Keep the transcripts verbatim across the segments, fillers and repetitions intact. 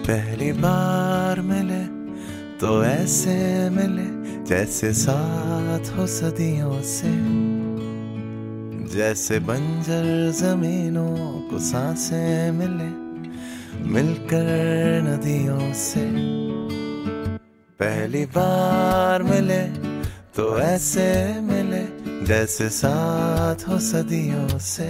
पहली बार मिले तो ऐसे मिले जैसे साथ हो सदियों से, जैसे बंजर जमीनों को सांसें मिले मिलकर नदियों से। पहली बार मिले तो ऐसे मिले जैसे साथ हो सदियों से,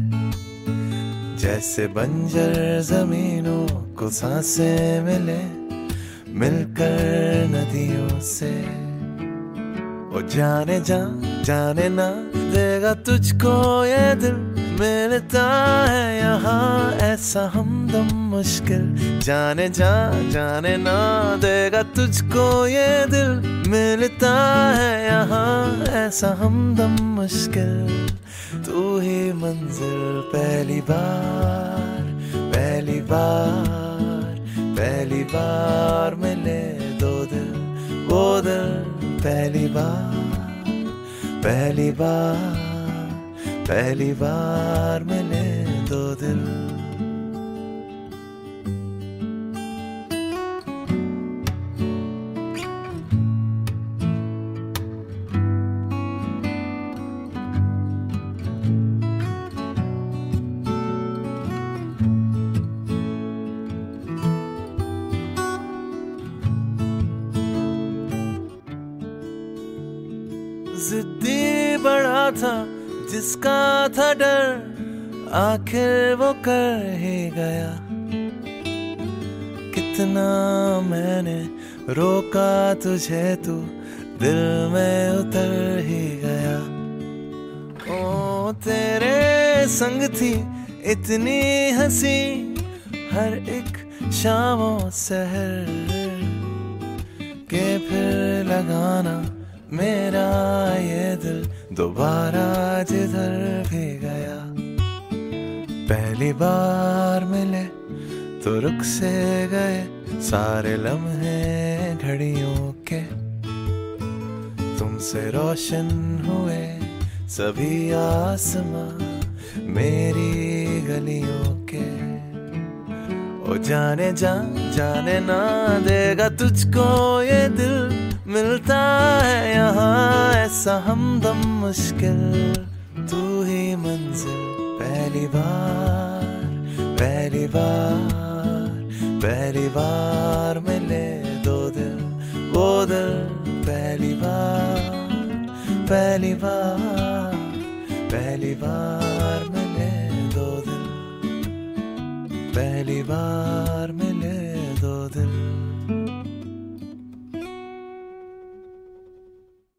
जैसे बंजर जमीनों को सांसें मिले मिलकर नदियों से। ओ जाने जा जाने ना देगा तुझको ये दिल, मिलता है यहाँ ऐसा हमदम मुश्किल। जाने जा जाने ना देगा तुझको ये दिल, मिलता है यहाँ ऐसा हमदम मुश्किल। तू ही मंजिल पहली बार, पहली बार, पहली बार मिले दो दिल, वो दिल पहली बार, पहली बार, पहली बार मिले दो दिल। जिद्दी बड़ा था जिसका था डर, आखिर वो कर ही गया। कितना मैंने रोका तुझे, तू दिल में उतर ही गया। ओ तेरे संग थी इतनी हंसी हर एक शामों सहर के, फिर लगाना मेरा ये दिल दोबारा जिधर भी गया। पहली बार मिले तो रुक से गए सारे लम्हे घड़ियों के, तुमसे रोशन हुए सभी आसमां मेरी गलियों के। ओ जाने जा जाने ना देगा तुझको ये दिल, मिलता है यहाँ ऐसा हमदम मुश्किल। तू ही मंजिल पहली बार, पहली बार, पहली बार मिले दो दिल, वो दिल पहली बार, पहली बार, पहली बार मिले दो दिल, पहली बार मिले